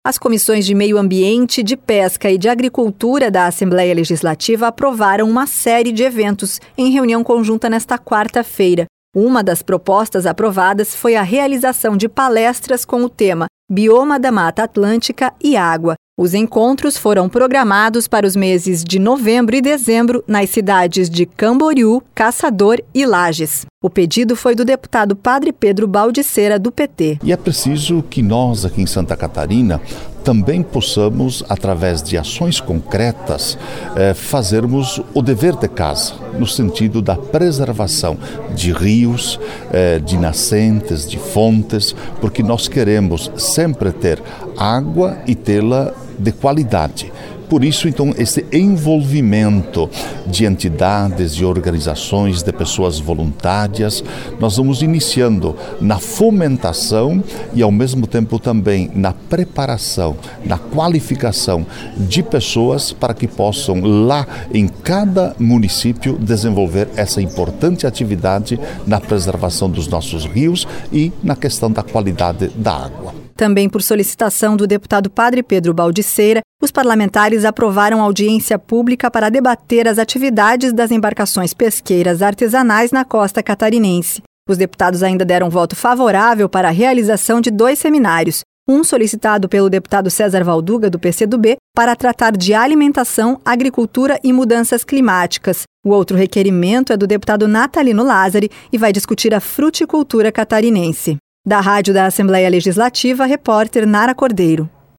As comissões de Meio Ambiente, de Pesca e de Agricultura da Assembleia Legislativa aprovaram uma série de eventos em reunião conjunta nesta quarta-feira. Uma das propostas aprovadas foi a realização de palestras com o tema Bioma da Mata Atlântica e Água. Os encontros foram programados para os meses de novembro e dezembro nas cidades de Camboriú, Caçador e Lages. O pedido foi do deputado Padre Pedro Baldiceira, do PT. E é preciso que nós, aqui em Santa Catarina, também possamos, através de ações concretas, fazermos o dever de casa, no sentido da preservação de rios, de nascentes, de fontes, porque nós queremos sempre ter água e tê-la de qualidade. Por isso, então, esse envolvimento de entidades, de organizações, de pessoas voluntárias, nós vamos iniciando na fomentação e, ao mesmo tempo, também na preparação, na qualificação de pessoas para que possam, lá em cada município, desenvolver essa importante atividade na preservação dos nossos rios e na questão da qualidade da água. Também por solicitação do deputado Padre Pedro Baldiceira, os parlamentares aprovaram audiência pública para debater as atividades das embarcações pesqueiras artesanais na costa catarinense. Os deputados ainda deram voto favorável para a realização de 2 seminários, um solicitado pelo deputado César Valduga, do PCdoB, para tratar de alimentação, agricultura e mudanças climáticas. O outro requerimento é do deputado Natalino Lázari e vai discutir a fruticultura catarinense. Da Rádio da Assembleia Legislativa, repórter Nara Cordeiro.